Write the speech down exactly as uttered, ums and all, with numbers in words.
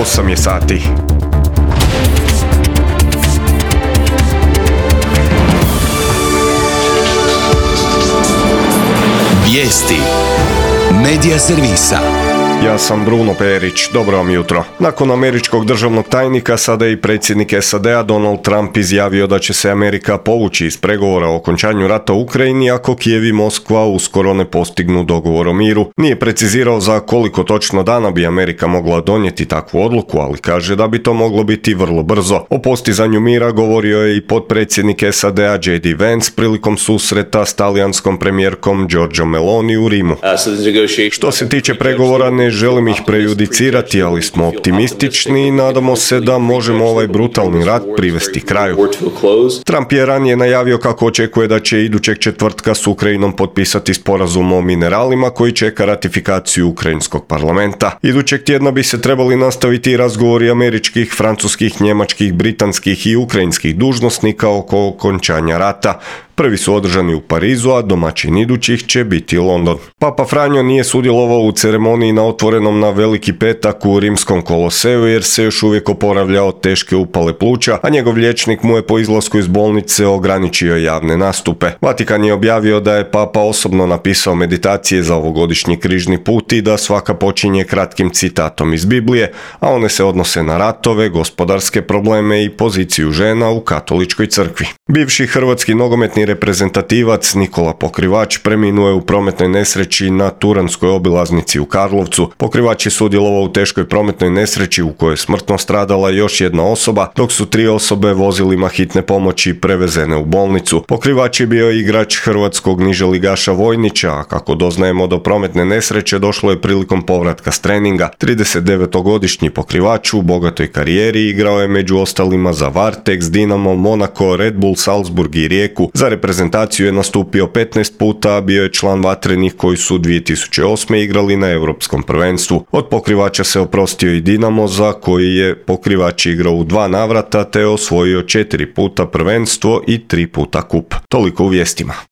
osam je sati. Vijesti Medija servisa. Ja sam Bruno Perić, dobro vam jutro. Nakon američkog državnog tajnika, sada je i predsjednik S A D-a Donald Trump izjavio da će se Amerika povući iz pregovora o okončanju rata u Ukrajini ako Kijev i Moskva uskoro ne postignu dogovor o miru. Nije precizirao za koliko točno dana bi Amerika mogla donijeti takvu odluku, ali kaže da bi to moglo biti vrlo brzo. O postizanju mira govorio je i potpredsjednik S A D-a J D Vance prilikom susreta s talijanskom premijerkom Giorgiom Meloni u Rimu. Što se tiče pregovora, ne želim ih prejudicirati, ali smo optimistični i nadamo se da možemo ovaj brutalni rat privesti kraju. Trump je ranije najavio kako očekuje da će idućeg četvrtka s Ukrajinom potpisati sporazum o mineralima koji čeka ratifikaciju ukrajinskog parlamenta. Idućeg tjedna bi se trebali nastaviti razgovori američkih, francuskih, njemačkih, britanskih i ukrajinskih dužnosnika oko okončanja rata. Prvi su održani u Parizu, a domaćin idućih će biti London. Papa Franjo nije sudjelovao u ceremoniji na otvorenom na Veliki petak u rimskom Koloseju jer se još uvijek oporavlja od teške upale pluća, a njegov liječnik mu je po izlasku iz bolnice ograničio javne nastupe. Vatikan je objavio da je Papa osobno napisao meditacije za ovogodišnji križni put i da svaka počinje kratkim citatom iz Biblije, a one se odnose na ratove, gospodarske probleme i poziciju žena u katoličkoj crkvi. Bivši hrvatski nogometni reprezentativac Nikola Pokrivač preminuo je u prometnoj nesreći na Turanskoj obilaznici u Karlovcu. Pokrivač je sudjelovao u teškoj prometnoj nesreći u kojoj je smrtno stradala još jedna osoba, dok su tri osobe vozilima hitne pomoći prevezene u bolnicu. Pokrivač je bio igrač hrvatskog niželigaša Vojnića, a kako doznajemo do prometne nesreće došlo je prilikom povratka s treninga. tridesetdevetogodišnji Pokrivač u bogatoj karijeri igrao je među ostalima za Varteks, Dinamo, Monaco, Red Bull, Salzburg i Rijeku. Za reprezentaciju je nastupio petnaest puta, a bio je član Vatrenih koji su dvije tisuće osme igrali na Europskom prvenstvu. Od Pokrivača se oprostio i Dinamo, za koji je Pokrivač igrao u dva navrata te osvojio četiri puta prvenstvo i tri puta kup. Toliko u vijestima.